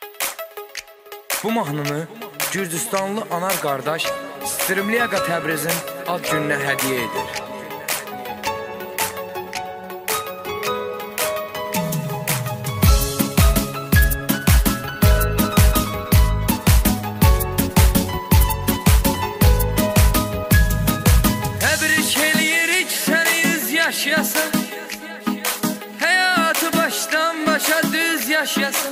Bu mahnını Gürcüstanlı Anar qardaş Strimliyaqa Təbrizin ad gününə hədiyyə edir. Təbrik eləyirik səni 100 yaşayasın, həyatı başdan başa düz yaşayasın.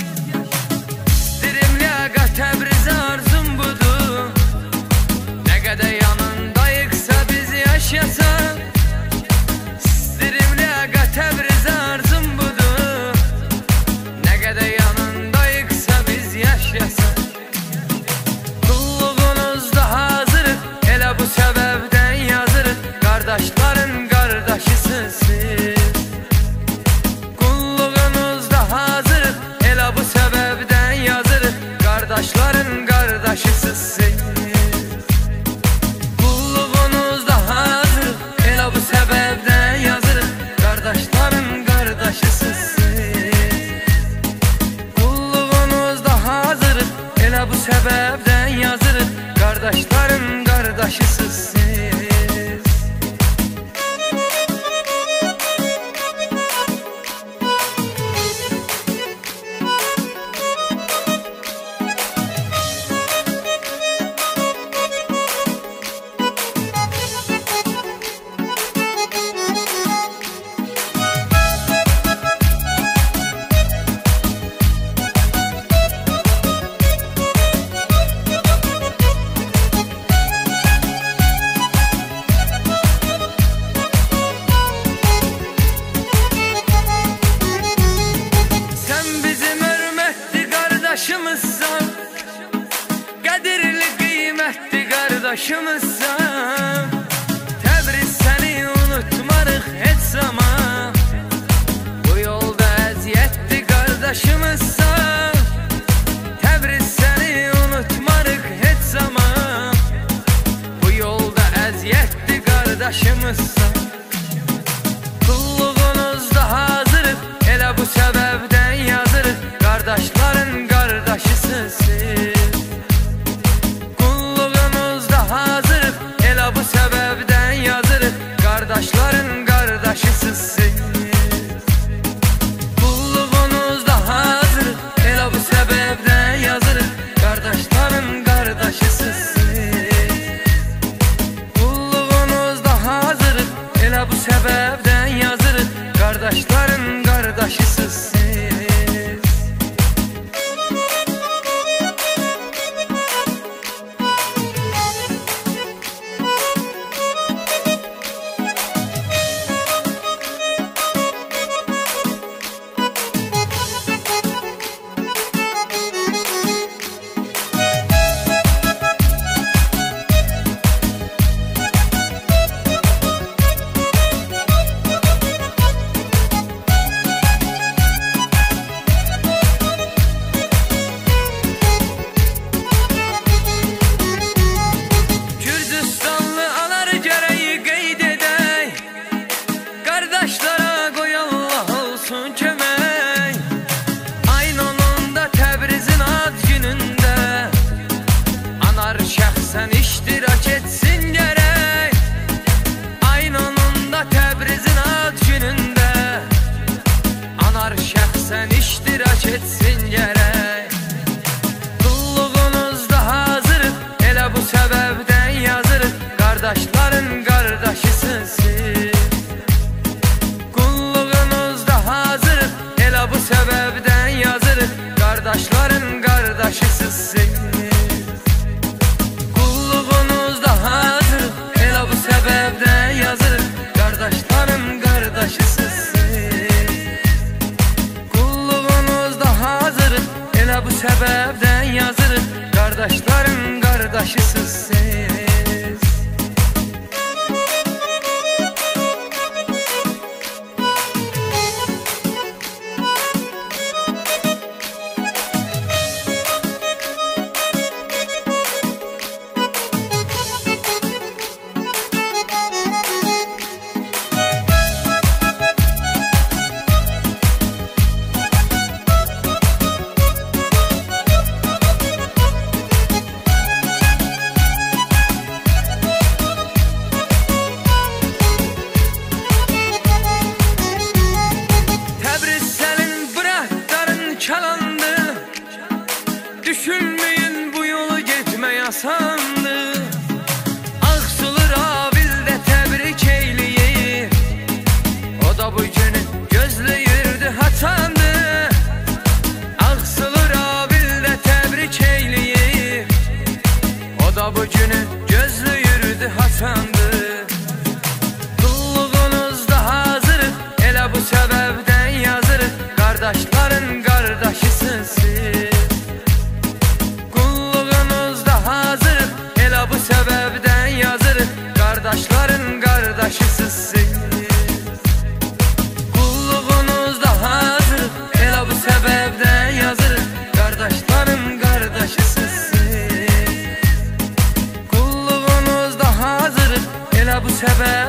Strimliyaqa Təbrizə arzum budur, nə qədər yanındayıqsa biz yaşasan. Strimliyaqa Təbrizə arzum budur, nə qədər yanındayıqsa biz yaşasan. Qulluğunuzda hazırıq, elə bu səbəbdən yazırıq, qardaşların qardaşısınız siz. Qulluğunuzda hazırıq, elə bu səbəbdən yazırıq, qardaşların qardaşısınız siz. Qulluğunuzda hazırıq, elə bu səbəbdən yazırıq, qardaşların qardaşısınız siz. Qulluğunuzda hazırıq, elə bu səbəbdən yazırıq, qardaşların qardaşısınız siz. Qardaşımızsan, qədirli qiymətli qardaşımızsan. Təbriz səni unutmarıq heç zaman, bu yolda əziyyətli qardaşımızsan. Təbriz səni unutmarıq heç zaman, bu yolda əziyyətli qardaşımızsan. Qulluğunuzda hazırıq, elə bu səbəbdən yazırıq, qardaşların qardaşısınız siz. Qulluğunuzda hazırıq, elə bu səbəbdən yazırıq, qardaşların qardaşısınız siz. Qulluğunuzda hazırıq, elə bu səbəbdən yazırıq, qardaşların qardaşısınız siz. Qulluğunuzda hazırıq, elə bu səbəbdən yazırıq, qardaşların qardaşısınız siz. Şəxsən iştirak etsin gərək, ayın 10-unda Təbrizin ad günündə. Anar şəxsən iştirak etsin gərək. Qulluğunuzda hazırıq, elə bu səbəbdən yazırıq, qardaşların qardaşısınız siz. Qulluğunuzda hazırıq, elə bu səbəbdən yazırıq, qardaşların qardaşısınız siz. Səbəbdən yazırıq, qardaşların qardaşısınız siz. Qulluğunuzda hazırıq, elə bu səbəbdən yazırıq, qardaşların qardaşısınız siz. səbəb